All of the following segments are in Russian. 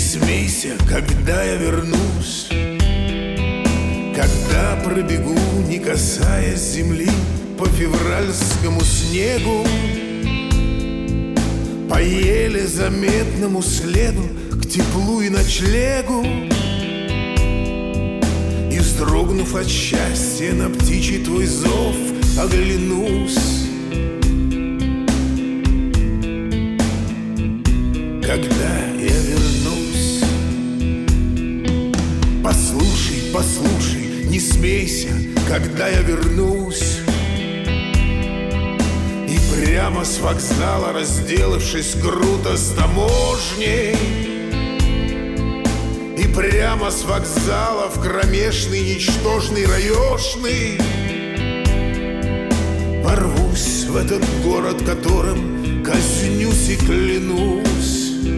смейся, когда я вернусь, когда пробегу, не касаясь земли, по февральскому снегу, по еле заметному следу к теплу и ночлегу. И, вздрогнув от счастья, на птичий твой зов оглянусь. Когда я вернусь, послушай, послушай, не смейся, когда я вернусь. И прямо с вокзала, разделавшись круто с таможней, и прямо с вокзала в кромешный, ничтожный, раешный ворвусь в этот город, которым казнюсь и клянусь.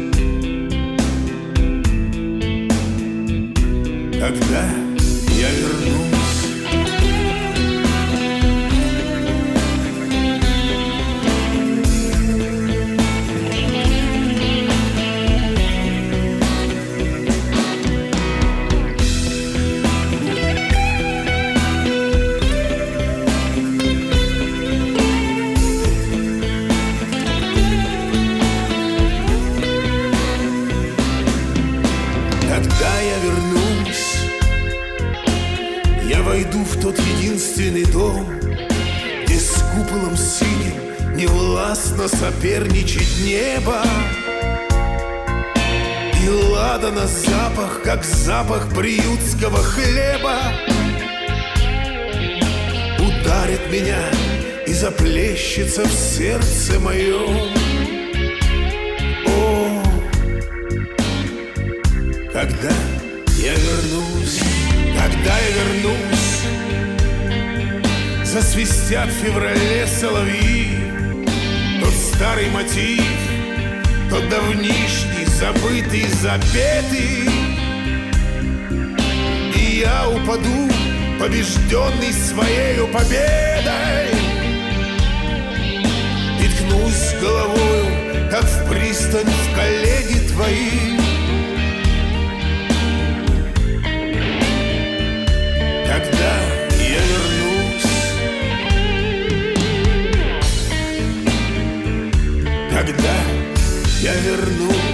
Когда я вернусь. Когда я вернусь, я войду в тот единственный дом, где с куполом синим невластно соперничать небо. И ладана запах, как запах приютского хлеба, ударит меня и заплещется в сердце моем. О, когда я вернусь, когда я вернусь, засвистят в феврале соловьи, тот старый мотив, тот давнишний, забытый, запетый. И я упаду, побежденный своею победой, и ткнусь головою, как в пристань в коллеги твои. Когда я вернусь, когда я вернусь.